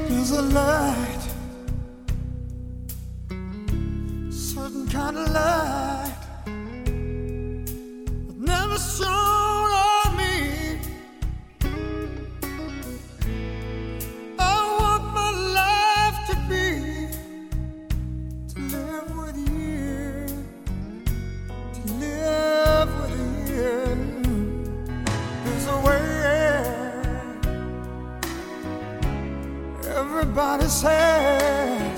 There's a light, certain kind of light that never shone on me. I want my life to be, to live with you, to live with you. There's a way. Everybody said